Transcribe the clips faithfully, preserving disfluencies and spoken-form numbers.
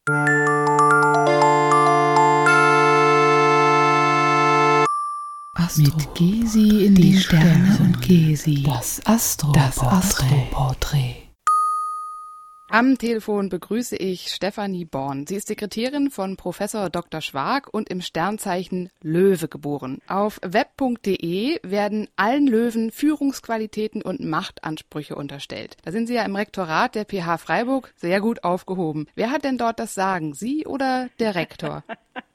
Astro. Mit Gysi in die, die Sterne, Sterne und Gysi. Das Astro-Porträt. Am Telefon begrüße ich Stefanie Born. Sie ist Sekretärin von Professor Doktor Schwark und im Sternzeichen Löwe geboren. Auf web punkt de werden allen Löwen Führungsqualitäten und Machtansprüche unterstellt. Da sind Sie ja im Rektorat der P H Freiburg sehr gut aufgehoben. Wer hat denn dort das Sagen, Sie oder der Rektor?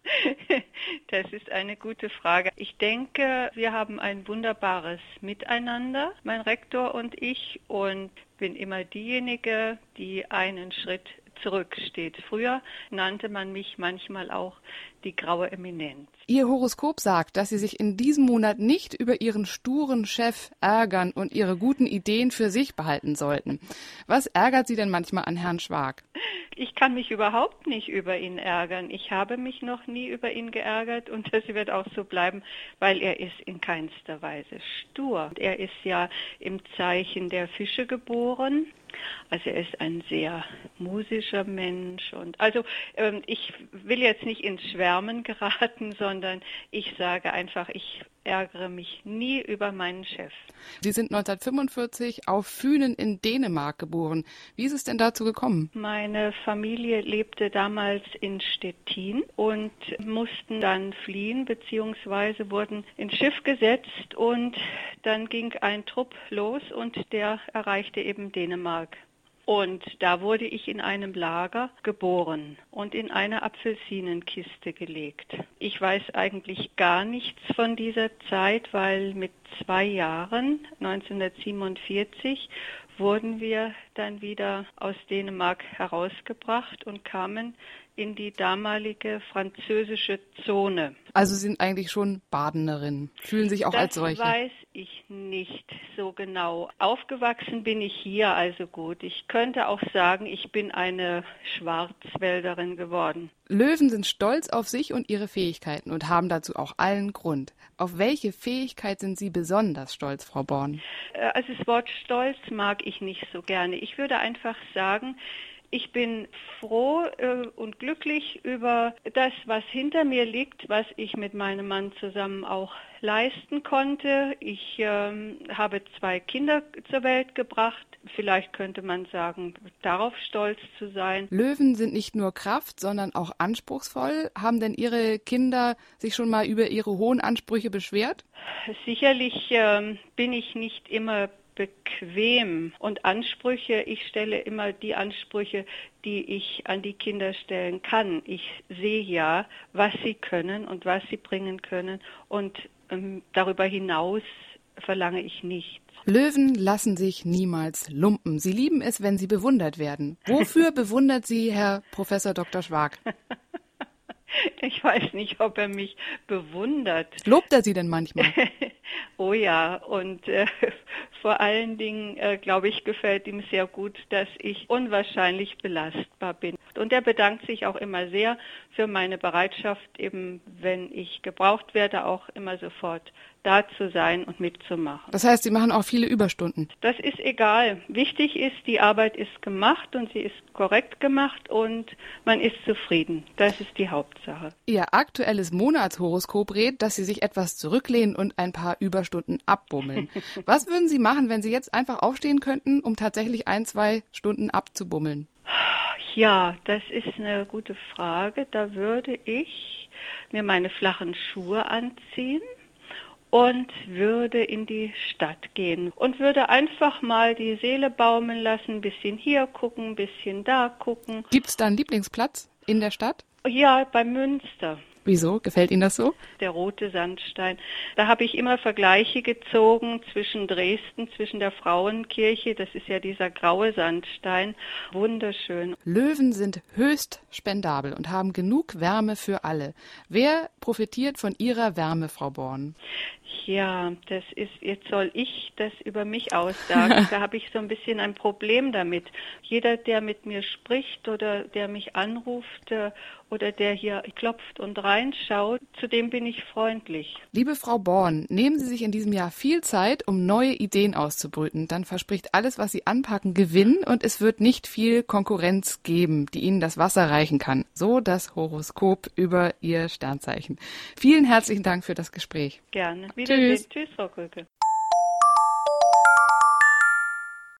Das ist eine gute Frage. Ich denke, wir haben ein wunderbares Miteinander, mein Rektor und ich, und bin immer diejenige, die einen Schritt zurücksteht. Früher nannte man mich manchmal auch die graue Eminenz. Ihr Horoskop sagt, dass Sie sich in diesem Monat nicht über Ihren sturen Chef ärgern und Ihre guten Ideen für sich behalten sollten. Was ärgert Sie denn manchmal an Herrn Schwark? Ich kann mich überhaupt nicht über ihn ärgern. Ich habe mich noch nie über ihn geärgert und das wird auch so bleiben, weil er ist in keinster Weise stur. Er ist ja im Zeichen der Fische geboren. Also er ist ein sehr musischer Mensch und also ähm, ich will jetzt nicht ins Schwärmen geraten, sondern ich sage einfach, ich ärgere mich nie über meinen Chef. Sie sind neunzehnhundertfünfundvierzig auf Fünen in Dänemark geboren. Wie ist es denn dazu gekommen? Meine Familie lebte damals in Stettin und mussten dann fliehen beziehungsweise wurden ins Schiff gesetzt und dann ging ein Trupp los und der erreichte eben Dänemark. Und da wurde ich in einem Lager geboren und in eine Apfelsinenkiste gelegt. Ich weiß eigentlich gar nichts von dieser Zeit, weil mit zwei Jahren, neunzehnhundertsiebenundvierzig, wurden wir dann wieder aus Dänemark herausgebracht und kamen in die damalige französische Zone. Also Sie sind eigentlich schon Badenerin, fühlen sich auch das als solche? Das weiß ich nicht so genau. Aufgewachsen bin ich hier, also gut. Ich könnte auch sagen, ich bin eine Schwarzwälderin geworden. Löwen sind stolz auf sich und ihre Fähigkeiten und haben dazu auch allen Grund. Auf welche Fähigkeit sind Sie besonders stolz, Frau Born? Also das Wort Stolz mag ich nicht so gerne. Ich würde einfach sagen, ich bin froh äh, und glücklich über das, was hinter mir liegt, was ich mit meinem Mann zusammen auch leisten konnte. Ich ähm, habe zwei Kinder zur Welt gebracht. Vielleicht könnte man sagen, darauf stolz zu sein. Löwen sind nicht nur Kraft, sondern auch anspruchsvoll. Haben denn Ihre Kinder sich schon mal über ihre hohen Ansprüche beschwert? Sicherlich ähm, bin ich nicht immer bequem und Ansprüche, ich stelle immer die Ansprüche, die ich an die Kinder stellen kann. Ich sehe ja, was sie können und was sie bringen können und ähm, darüber hinaus verlange ich nichts. Löwen lassen sich niemals lumpen. Sie lieben es, wenn sie bewundert werden. Wofür bewundert Sie Herr Professor Doktor Schwark? Ich weiß nicht, ob er mich bewundert. Lobt er Sie denn manchmal? Oh ja, und äh, vor allen Dingen, äh, glaube ich, gefällt ihm sehr gut, dass ich unwahrscheinlich belastbar bin. Und er bedankt sich auch immer sehr für meine Bereitschaft, eben wenn ich gebraucht werde, auch immer sofort da zu sein und mitzumachen. Das heißt, Sie machen auch viele Überstunden? Das ist egal. Wichtig ist, die Arbeit ist gemacht und sie ist korrekt gemacht und man ist zufrieden. Das ist die Hauptsache. Ihr aktuelles Monatshoroskop rät, dass Sie sich etwas zurücklehnen und ein paar Überstunden abbummeln. Was würden Sie machen, wenn Sie jetzt einfach aufstehen könnten, um tatsächlich ein, zwei Stunden abzubummeln? Ja, das ist eine gute Frage. Da würde ich mir meine flachen Schuhe anziehen und würde in die Stadt gehen und würde einfach mal die Seele baumeln lassen, ein bisschen hier gucken, ein bisschen da gucken. Gibt es da einen Lieblingsplatz in der Stadt? Ja, bei Münster. Wieso? Gefällt Ihnen das so? Der rote Sandstein. Da habe ich immer Vergleiche gezogen zwischen Dresden, zwischen der Frauenkirche, das ist ja dieser graue Sandstein. Wunderschön. Löwen sind höchst spendabel und haben genug Wärme für alle. Wer profitiert von Ihrer Wärme, Frau Born? Ja, das ist, jetzt soll ich das über mich aussagen. Da habe ich so ein bisschen ein Problem damit. Jeder, der mit mir spricht oder der mich anruft äh, oder der hier klopft und reinschaut, zu dem bin ich freundlich. Liebe Frau Born, nehmen Sie sich in diesem Jahr viel Zeit, um neue Ideen auszubrüten. Dann verspricht alles, was Sie anpacken, Gewinn und es wird nicht viel Konkurrenz geben, die Ihnen das Wasser reichen kann. So das Horoskop über Ihr Sternzeichen. Vielen herzlichen Dank für das Gespräch. Gerne. Wiedersehen. Tschüss. Tschüss, Frau Krücke.